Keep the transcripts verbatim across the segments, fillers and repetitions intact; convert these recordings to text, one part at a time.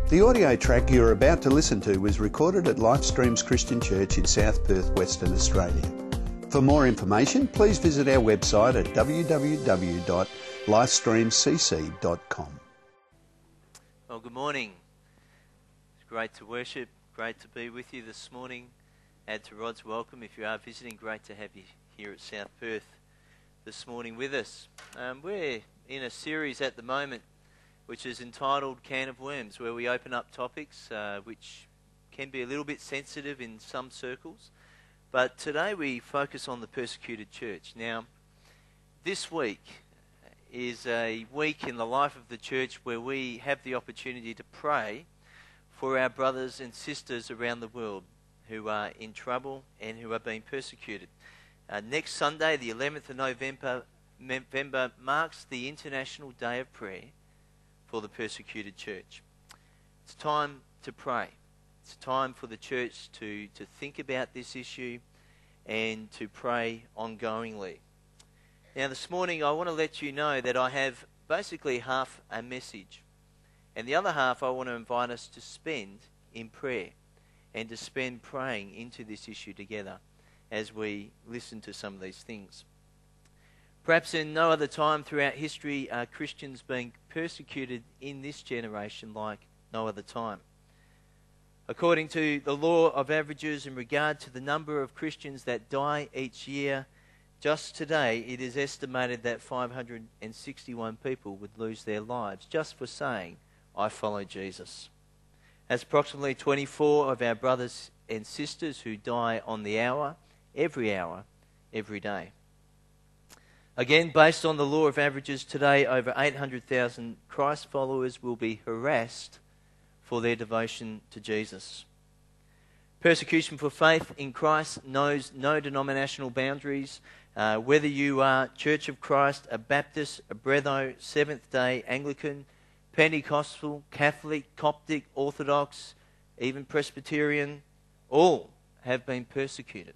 The audio track you're about to listen to was recorded at Lifestreams Christian Church in South Perth, Western Australia. For more information, please visit our website at w w w dot lifestream c c dot com. Well, good morning. It's great to worship, great to be with you this morning. Add to Rod's welcome. If you are visiting, great to have you here at South Perth this morning with us. Um, we're in a series at the moment which is entitled Can of Worms, where we open up topics uh, which can be a little bit sensitive in some circles. But today we focus on the persecuted church. Now, this week is a week in the life of the church where we have the opportunity to pray for our brothers and sisters around the world who are in trouble and who are being persecuted. Uh, next Sunday, the eleventh of November, November, marks the International Day of Prayer for the persecuted church. It's time to pray. It's time for the church to, to think about this issue and to pray ongoingly. Now this morning I want to let you know that I have basically half a message, and the other half I want to invite us to spend in prayer and to spend praying into this issue together as we listen to some of these things. Perhaps in no other time throughout history are Christians being persecuted in this generation like no other time. According to the law of averages in regard to the number of Christians that die each year, just today it is estimated that five hundred sixty-one people would lose their lives just for saying, "I follow Jesus." That's approximately twenty-four of our brothers and sisters who die on the hour, every hour, every day. Again, based on the law of averages today, over eight hundred thousand Christ followers will be harassed for their devotion to Jesus. Persecution for faith in Christ knows no denominational boundaries. Uh, whether you are Church of Christ, a Baptist, a Bretho, Seventh-day, Anglican, Pentecostal, Catholic, Coptic, Orthodox, even Presbyterian, all have been persecuted.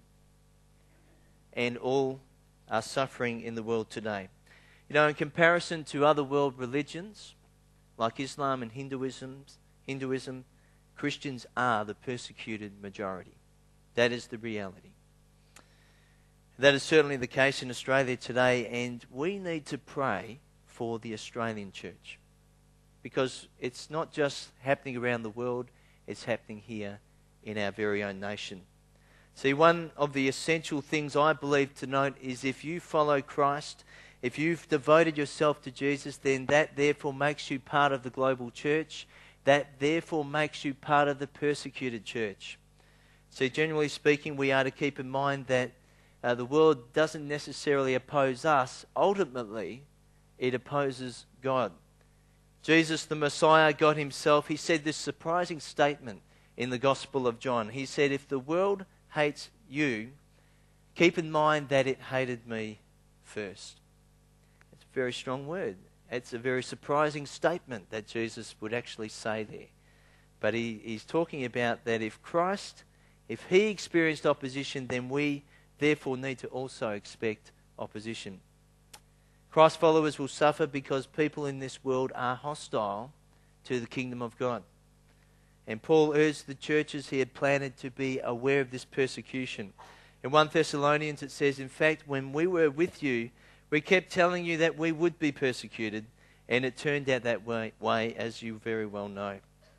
And all are suffering in the world today. You know, in comparison to other world religions like Islam and Hinduism, Hinduism, Christians are the persecuted majority. That is the reality. That is certainly the case in Australia today, and we need to pray for the Australian church, because it's not just happening around the world, it's happening here in our very own nation. See, one of the essential things I believe to note is if you follow Christ, if you've devoted yourself to Jesus, then that therefore makes you part of the global church. That therefore makes you part of the persecuted church. See, generally speaking, we are to keep in mind that uh, the world doesn't necessarily oppose us. Ultimately, it opposes God. Jesus, the Messiah, God himself, he said this surprising statement in the Gospel of John. He said, "If the world hates you, keep in mind that it hated me first." It's a very strong word. It's a very surprising statement that Jesus would actually say there. But he, he's talking about that if Christ, if he experienced opposition, then we therefore need to also expect opposition. Christ followers will suffer because people in this world are hostile to the kingdom of God. And Paul urged the churches he had planted to be aware of this persecution. In First Thessalonians it says, "In fact, when we were with you, we kept telling you that we would be persecuted, and it turned out that way, way, as you very well know."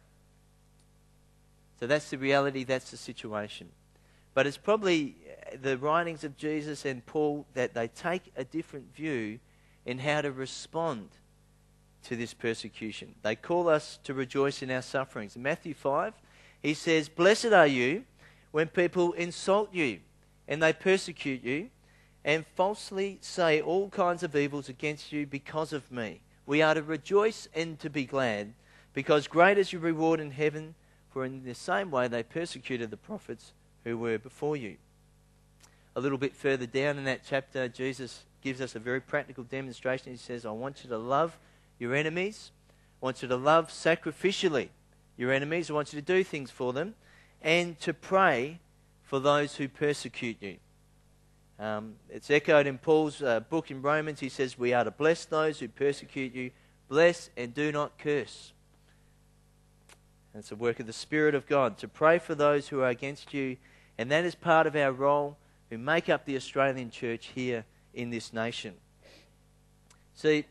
So that's the reality, that's the situation. But it's probably the writings of Jesus and Paul that they take a different view in how to respond to this persecution. They call us to rejoice in our sufferings. In Matthew five, he says, "Blessed are you when people insult you and they persecute you and falsely say all kinds of evils against you because of me. We are to rejoice and to be glad, because great is your reward in heaven, for in the same way they persecuted the prophets who were before you." A little bit further down in that chapter, Jesus gives us a very practical demonstration. He says, "I want you to love your enemies. I want you to love sacrificially your enemies. I want you to do things for them, and to pray for those who persecute you." Um, it's echoed in Paul's uh, book in Romans. He says, "We are to bless those who persecute you. Bless and do not curse." It's a work of the Spirit of God to pray for those who are against you, and that is part of our role who make up the Australian church here in this nation. See,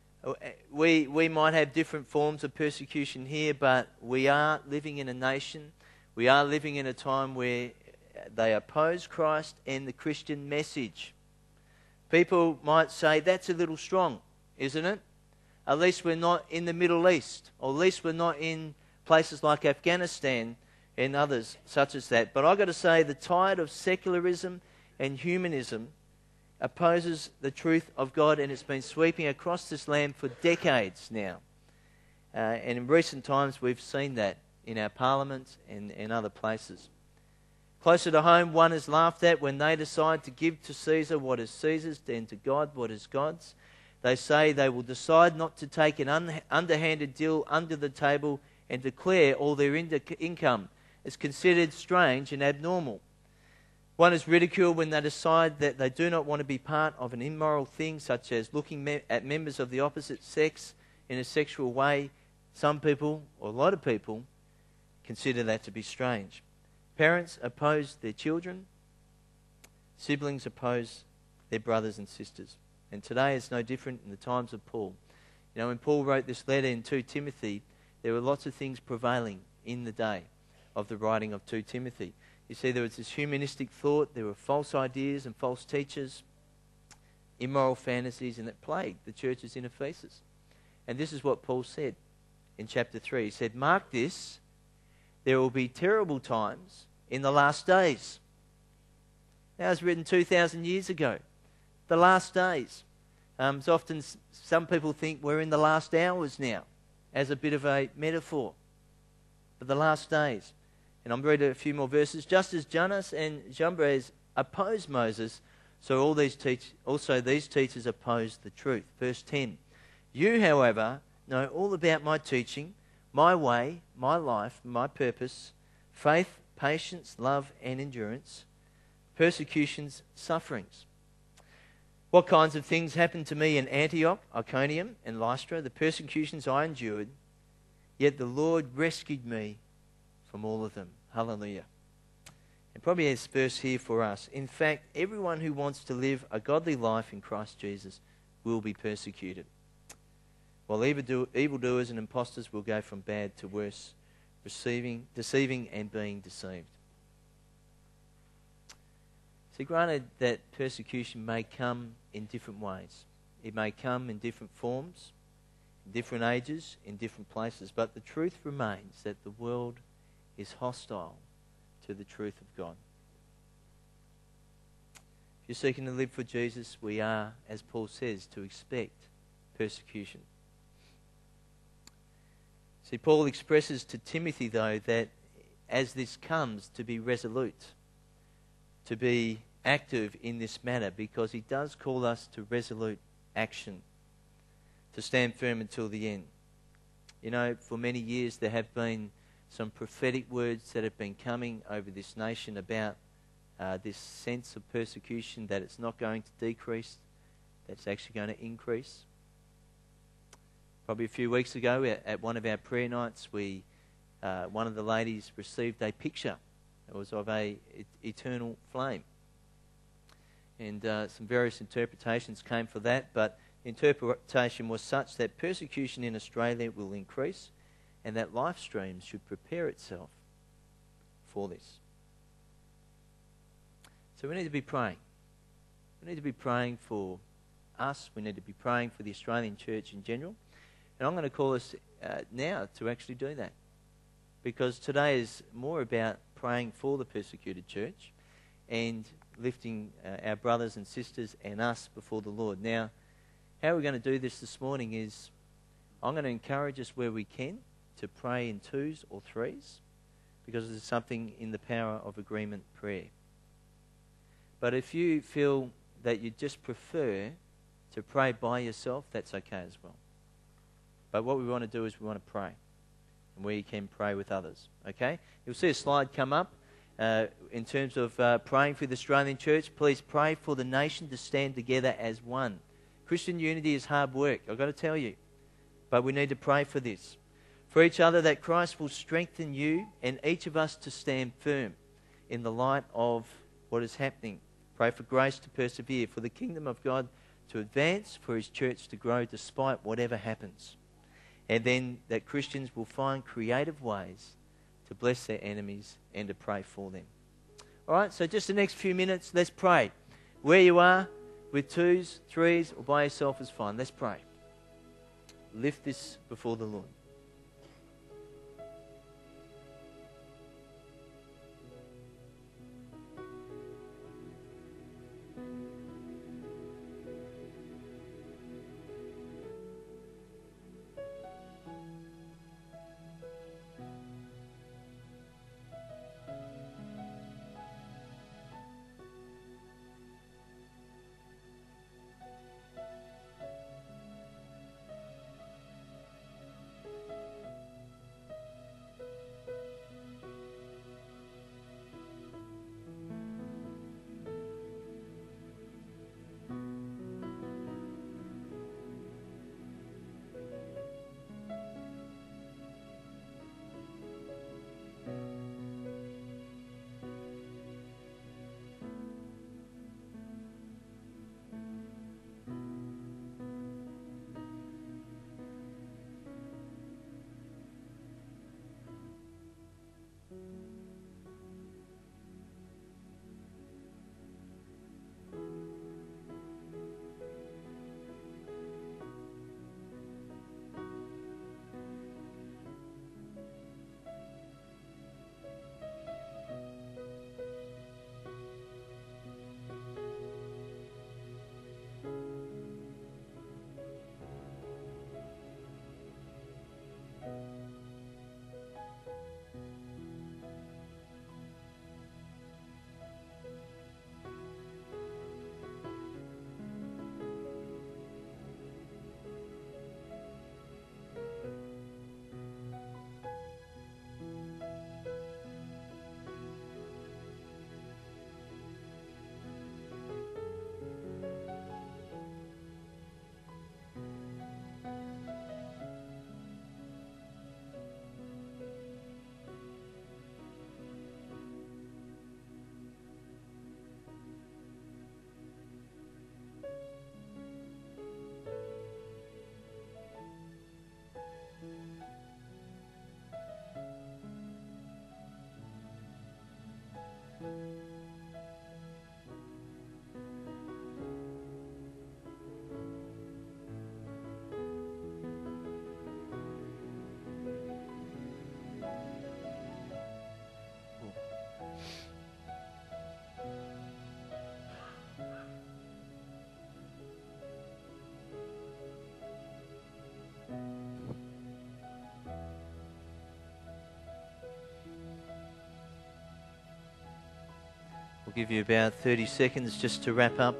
we, we might have different forms of persecution here, but we are living in a nation, we are living in a time where they oppose Christ and the Christian message. People might say, that's a little strong, isn't it? At least we're not in the Middle East, or at least we're not in places like Afghanistan and others such as that. But I've got to say, the tide of secularism and humanism opposes the truth of God, and it's been sweeping across this land for decades now. Uh, and in recent times, we've seen that in our parliament and, and other places. Closer to home, one is laughed at when they decide to give to Caesar what is Caesar's and to God what is God's. They say they will decide not to take an un- underhanded deal under the table and declare all their ind- income is considered strange and abnormal. One is ridiculed when they decide that they do not want to be part of an immoral thing, such as looking me- at members of the opposite sex in a sexual way. Some people, or a lot of people, consider that to be strange. Parents oppose their children. Siblings oppose their brothers and sisters. And today it's no different in the times of Paul. You know, when Paul wrote this letter in Second Timothy, there were lots of things prevailing in the day of the writing of Second Timothy. You see, there was this humanistic thought, there were false ideas and false teachers, immoral fantasies, and that plagued the churches in Ephesus. And this is what Paul said in chapter three. He said, "Mark this, there will be terrible times in the last days." That was written two thousand years ago. The last days. Um, it's often, some people think we're in the last hours now, as a bit of a metaphor. But the last days. And I'm reading a few more verses. Just as Jannes and Jambres opposed Moses, so all these teach, also these teachers opposed the truth. Verse ten. You, however, know all about my teaching, my way, my life, my purpose, faith, patience, love, and endurance, persecutions, sufferings. What kinds of things happened to me in Antioch, Iconium, and Lystra, the persecutions I endured, yet the Lord rescued me from all of them. Hallelujah. And probably this verse here for us. In fact, everyone who wants to live a godly life in Christ Jesus will be persecuted. While evildoers and impostors will go from bad to worse, receiving, deceiving and being deceived. See, granted that persecution may come in different ways. It may come in different forms, in different ages, in different places. But the truth remains that the world is hostile to the truth of God. If you're seeking to live for Jesus, we are, as Paul says, to expect persecution. See, Paul expresses to Timothy, though, that as this comes, to be resolute, to be active in this matter, because he does call us to resolute action, to stand firm until the end. You know, for many years there have been some prophetic words that have been coming over this nation about uh, this sense of persecution, that it's not going to decrease, that it's actually going to increase. Probably a few weeks ago at, at one of our prayer nights, we uh, one of the ladies received a picture. It was of a et- eternal flame. And uh, some various interpretations came for that, but the interpretation was such that persecution in Australia will increase and that Life Streams should prepare itself for this. So we need to be praying. We need to be praying for us. We need to be praying for the Australian church in general. And I'm going to call us uh, now to actually do that. Because today is more about praying for the persecuted church and lifting uh, our brothers and sisters and us before the Lord. Now, how we're going to do this this morning is I'm going to encourage us where we can to pray in twos or threes, because there's something in the power of agreement prayer. But if you feel that you just prefer to pray by yourself, that's okay as well. But what we want to do is we want to pray, and we can pray with others. Okay? You'll see a slide come up uh, in terms of uh, praying for the Australian church. Please pray for the nation to stand together as one. Christian unity is hard work, I've got to tell you. But we need to pray for this. for each other, that Christ will strengthen you and each of us to stand firm in the light of what is happening. Pray for grace to persevere, for the kingdom of God to advance, for his church to grow despite whatever happens. And then that Christians will find creative ways to bless their enemies and to pray for them. All right, so just the next few minutes, let's pray. Where you are, with twos, threes, or by yourself is fine. Let's pray. Lift this before the Lord. We'll give you about thirty seconds just to wrap up.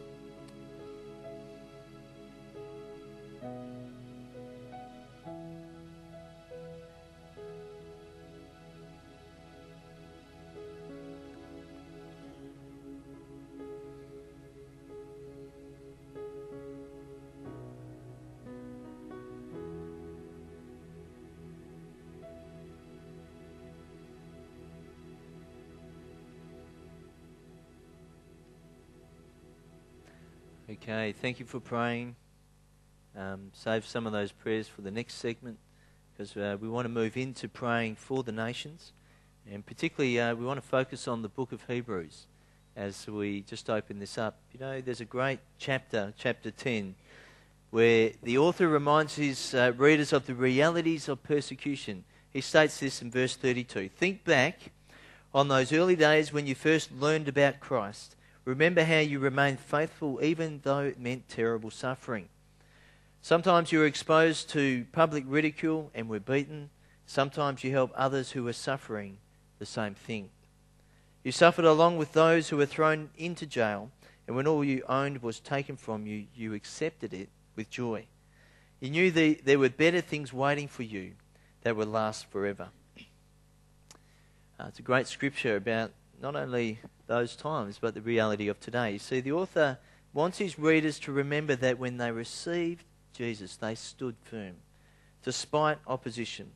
Okay, thank you for praying. Um, save some of those prayers for the next segment, because uh, we want to move into praying for the nations, and particularly uh, we want to focus on the book of Hebrews as we just open this up. You know, there's a great chapter, chapter ten, where the author reminds his uh, readers of the realities of persecution. He states this in verse thirty-two. Think back on those early days when you first learned about Christ. Remember how you remained faithful even though it meant terrible suffering. Sometimes you were exposed to public ridicule and were beaten. Sometimes you helped others who were suffering the same thing. You suffered along with those who were thrown into jail, and when all you owned was taken from you, you accepted it with joy. You knew the, there were better things waiting for you that would last forever. Uh, it's a great scripture about not only those times, but the reality of today. You see, the author wants his readers to remember that when they received Jesus, they stood firm, despite opposition.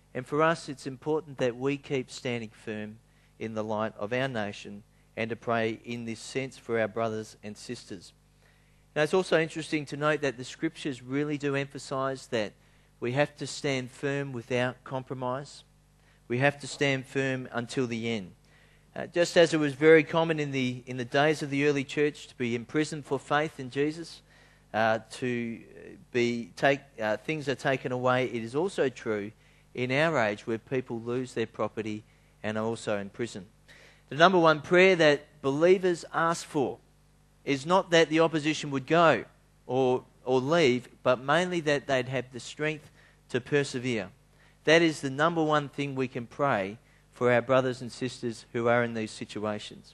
And for us, it's important that we keep standing firm in the light of our nation and to pray in this sense for our brothers and sisters. Now, it's also interesting to note that the Scriptures really do emphasise that we have to stand firm without compromise. We have to stand firm until the end. Uh, just as it was very common in the in the days of the early church to be imprisoned for faith in Jesus, uh, to be take uh, things are taken away, it is also true in our age where people lose their property and are also in prison. The number one prayer that believers ask for is not that the opposition would go or or leave, but mainly that they'd have the strength to persevere. That is the number one thing we can pray for our brothers and sisters who are in these situations.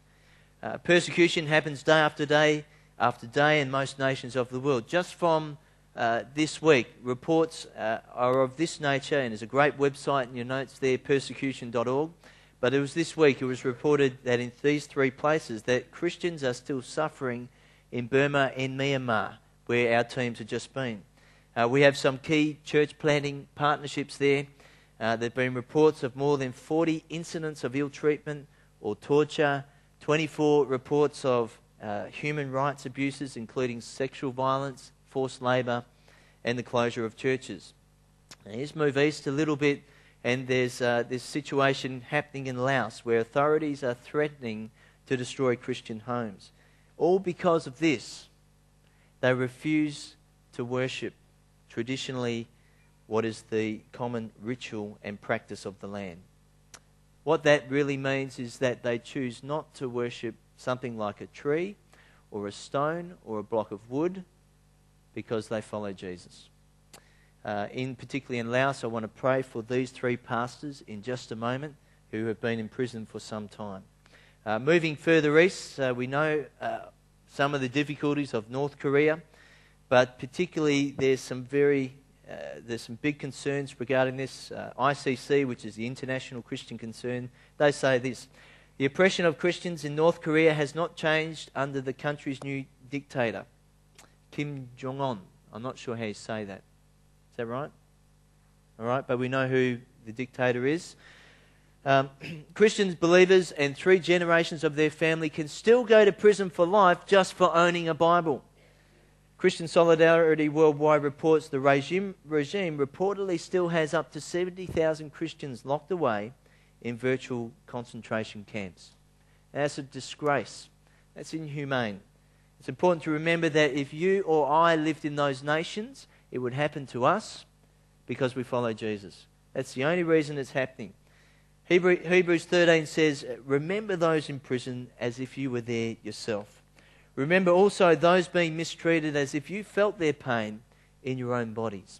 Uh, persecution happens day after day after day in most nations of the world. Just from uh, this week, reports uh, are of this nature, and there's a great website in your notes there, persecution dot org. But it was this week, it was reported that in these three places that Christians are still suffering in Burma and Myanmar, where our teams have just been. Uh, we have some key church planting partnerships there. Uh, there have been reports of more than forty incidents of ill treatment or torture, twenty-four reports of uh, human rights abuses, including sexual violence, forced labour, and the closure of churches. Now, here's move east a little bit, and there's uh, this situation happening in Laos where authorities are threatening to destroy Christian homes. All because of this. They refuse to worship traditionally what is the common ritual and practice of the land. What that really means is that they choose not to worship something like a tree or a stone or a block of wood because they follow Jesus. Uh, in particularly in Laos, I want to pray for these three pastors in just a moment who have been in prison for some time. Uh, moving further east, uh, we know uh, some of the difficulties of North Korea, but particularly there's some very uh, there's some big concerns regarding this. Uh, I C C, which is the International Christian Concern, they say this: the oppression of Christians in North Korea has not changed under the country's new dictator, Kim Jong-un. I'm not sure how you say that. Is that right? All right, but we know who the dictator is. Um, Christians, believers, and three generations of their family can still go to prison for life just for owning a Bible. Christian Solidarity Worldwide reports the regime, regime reportedly still has up to seventy thousand Christians locked away in virtual concentration camps. Now, that's a disgrace. That's inhumane. It's important to remember that if you or I lived in those nations, it would happen to us because we follow Jesus. That's the only reason it's happening. Hebrew, Hebrews thirteen says, remember those in prison as if you were there yourself. Remember also those being mistreated as if you felt their pain in your own bodies.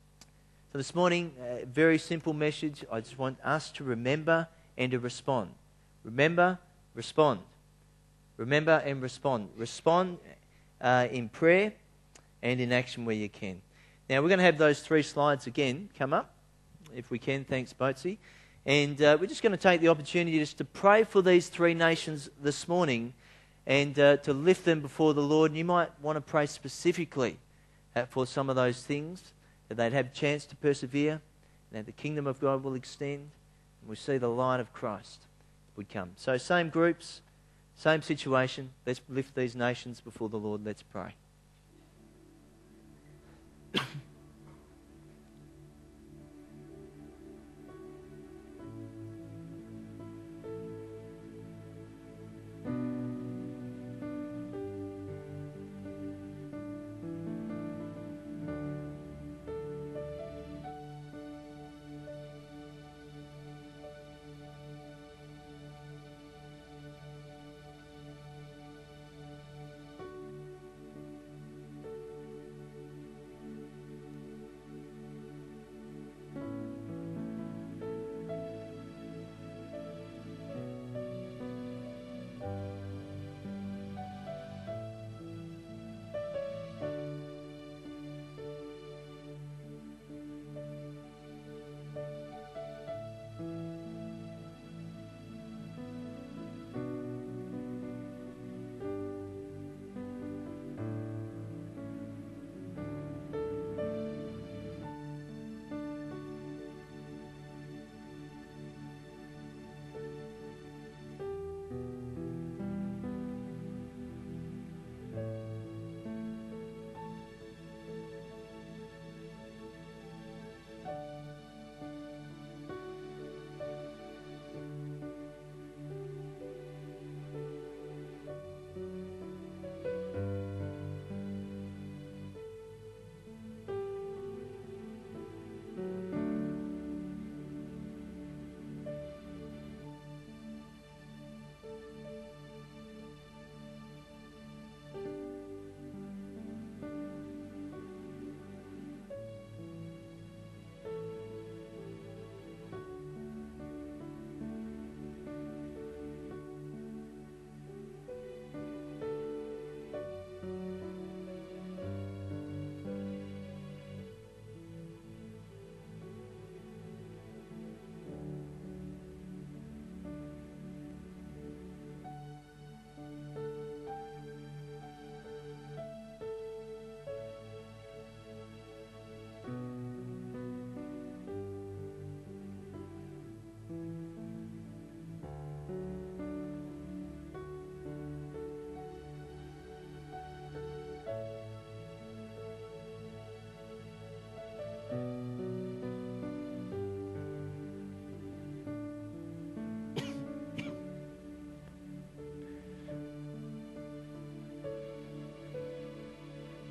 So this morning, a very simple message. I just want us to remember and to respond. Remember, respond. Remember and respond. Respond uh, in prayer and in action where you can. Now, we're going to have those three slides again come up, if we can. Thanks, Boatsy. And uh, we're just going to take the opportunity just to pray for these three nations this morning and uh, to lift them before the Lord. And you might want to pray specifically uh, for some of those things, that they'd have a chance to persevere, and that the kingdom of God will extend, and we see the light of Christ would come. So same groups, same situation. Let's lift these nations before the Lord. Let's pray.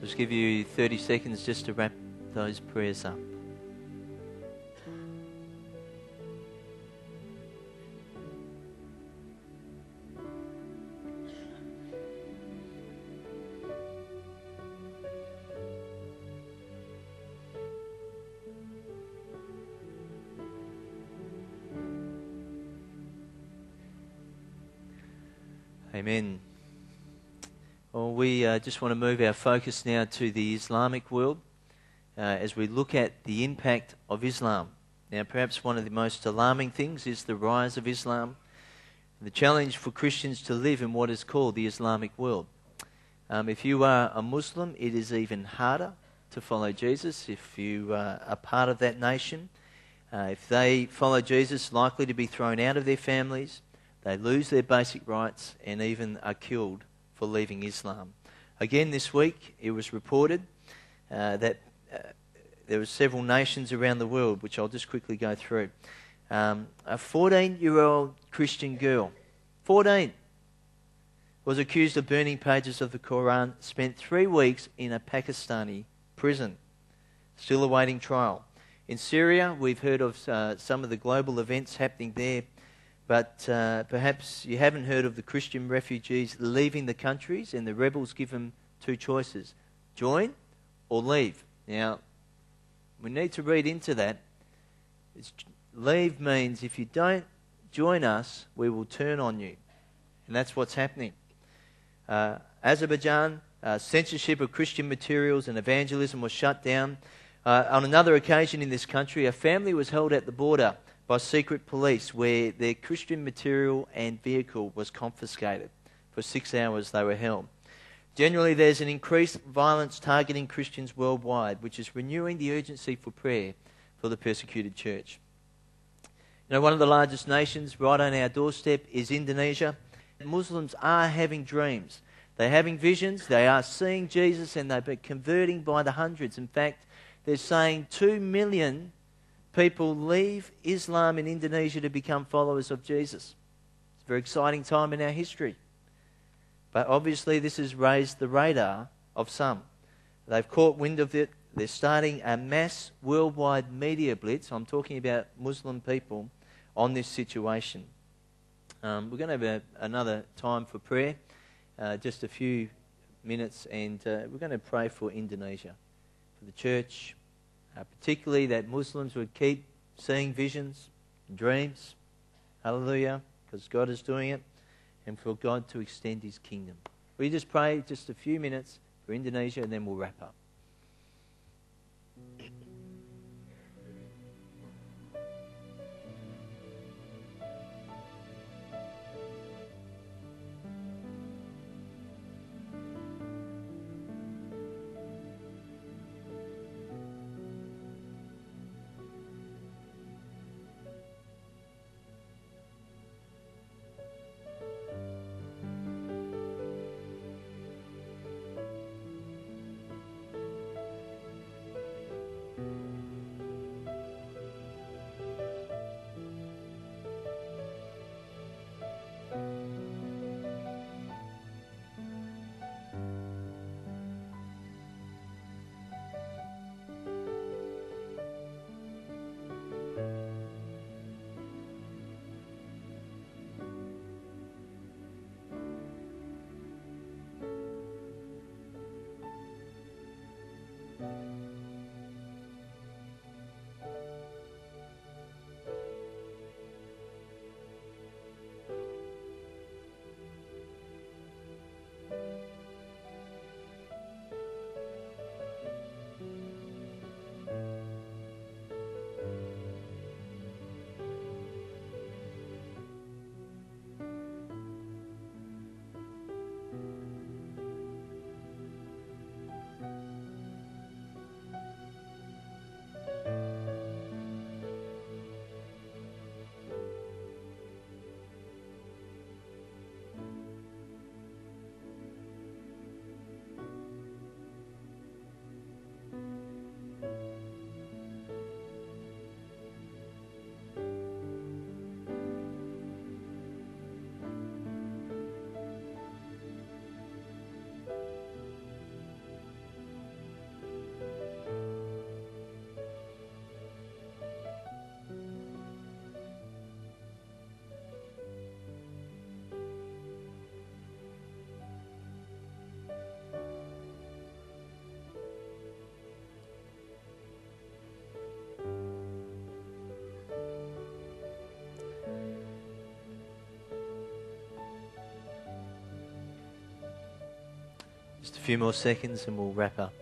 Just give you thirty seconds just to wrap those prayers up. Amen. Well, we uh, just want to move our focus now to the Islamic world uh, as we look at the impact of Islam. Now, perhaps one of the most alarming things is the rise of Islam, the challenge for Christians to live in what is called the Islamic world. Um, if you are a Muslim, it is even harder to follow Jesus. If you uh, are part of that nation, uh, if they follow Jesus, likely to be thrown out of their families. They lose their basic rights and even are killed for leaving Islam. Again, this week it was reported uh, that uh, there were several nations around the world, which I'll just quickly go through. Um, a fourteen-year-old Christian girl, fourteen, was accused of burning pages of the Quran, spent three weeks in a Pakistani prison, still awaiting trial. In Syria, we've heard of uh, some of the global events happening there. But uh, perhaps you haven't heard of the Christian refugees leaving the countries, and the rebels give them two choices: join or leave. Now, we need to read into that. It's, leave means if you don't join us, we will turn on you. And that's what's happening. Uh, Azerbaijan, uh, censorship of Christian materials and evangelism was shut down. Uh, on another occasion in this country, a family was held at the border by secret police where their Christian material and vehicle was confiscated. For six hours they were held. Generally, there's an increased violence targeting Christians worldwide, which is renewing the urgency for prayer for the persecuted church. You know, one of the largest nations right on our doorstep is Indonesia. Muslims are having dreams. They're having visions. They are seeing Jesus, and they've been converting by the hundreds. In fact, they're saying two million people leave Islam in Indonesia to become followers of Jesus. It's a very exciting time in our history. But obviously this has raised the radar of some. They've caught wind of it. They're starting a mass worldwide media blitz. I'm talking about Muslim people on this situation. Um, we're going to have a, another time for prayer, uh, just a few minutes, and uh, we're going to pray for Indonesia, for the church, Uh, particularly that Muslims would keep seeing visions and dreams. Hallelujah, because God is doing it, and for God to extend his kingdom. We just pray just a few minutes for Indonesia, and then we'll wrap up. Just a few more seconds and we'll wrap up.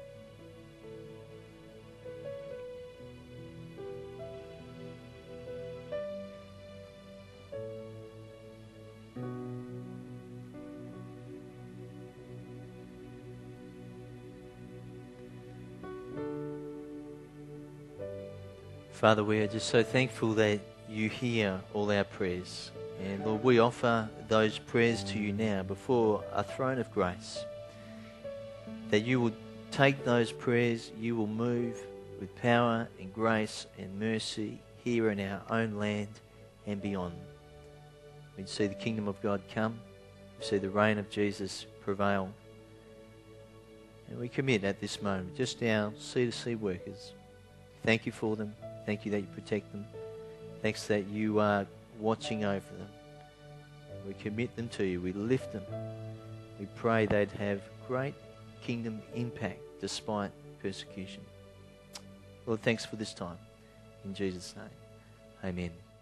Father, we are just so thankful that you hear all our prayers. And Lord, we offer those prayers to you now before a throne of grace. That you will take those prayers, you will move with power and grace and mercy here in our own land and beyond. We see the kingdom of God come. We see the reign of Jesus prevail. And we commit at this moment just our C two C workers. Thank you for them. Thank you that you protect them. Thanks that you are watching over them. We commit them to you. We lift them. We pray they'd have great kingdom impact despite persecution. Lord, thanks for this time. In Jesus' name, amen.